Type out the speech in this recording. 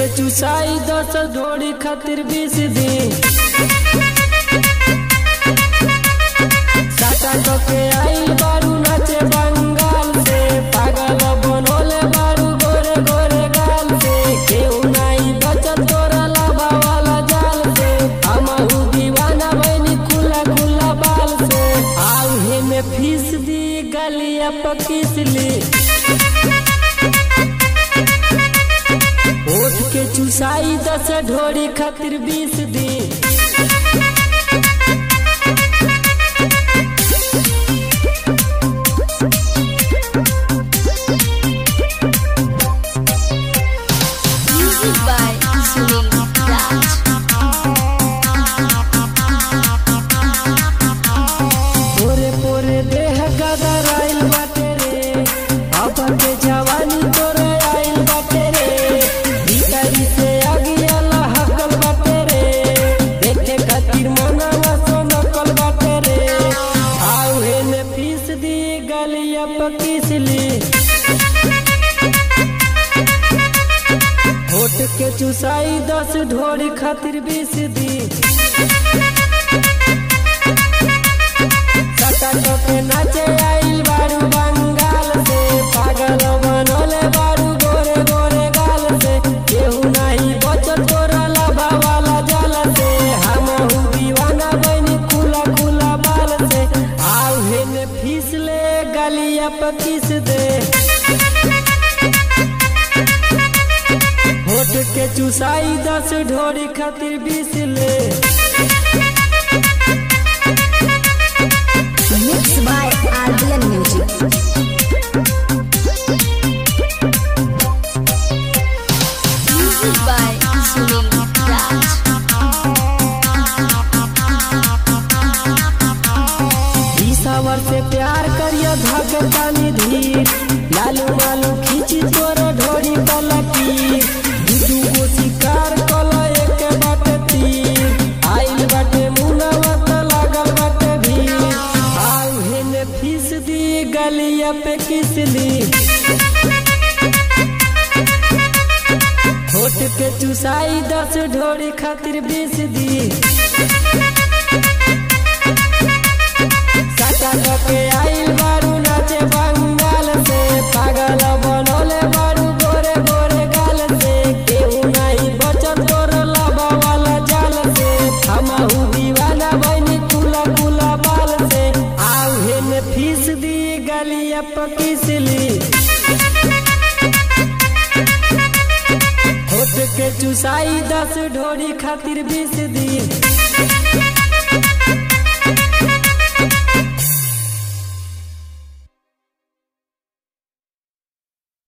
चुसाई 10 ढोड़ी खातिर 20 दिन साटा के आई बारू नाचे बंगाल से पागल बनोले बारू गोरे गोरे गाल से केहू नहीं बचत तोरा लाभा वाला जाल से हमहू दीवाना बनी खुला खुला बाल से आउहे में फीस दी गलिया पकीस ली ओठ के चुसाई 10 ढोड़ी खातिर 20 दिन पोरे पोरे देह गदर आइल बाटे रे अब के जवानी तोरे आइल बाटे रे भीतरी से अगिया लहकल बाटे रे देखे खातिर मनवा सोनकल बाटे रे आउहे ने फीस दी गलिया पकीस ली होठ के चुसाई 10 ढोड़ी खातिर 20 दिन साटा के नाचे आइल बारू बंगाल से पागल बनोले बारू गोरे गोरे गाल से केहू नहीं बचत तोरा लाभा वाला जाल से हमहू दीवाना बनी खुला खुला बाल से आउहे ने फीस ले गलिया पकीस दे होठ के चुसाई 10 ढोड़ी खातिर 20 ले Mixed by Ardian Music. Music by Sunil Raj. ईसावर से प्यार करियो धक्का निधि लालू मालू खींची तोर ढोड़ी पलकी दू गो शिकार कल एक बाटे तीर आइल बाटे मुनवा त लागल बाटे भीड़ आउहे ने फीस दी गलिया पे किस ली होठ के चुसाई 10 ढोड़ी खातिर 20 दिन साटा के आइल बारू नाचे बंगाल से पागल बनोले बारू गोरे गोरे गाल से केहू नहीं बचत तोर लाभा वाला जाल से हमहू दीवाना बनी खुला खुला बाल से आउहे ने फीस दी गलिया पकीस ली होठ के चुसाई 10 ढोड़ी खातिर 20 दिन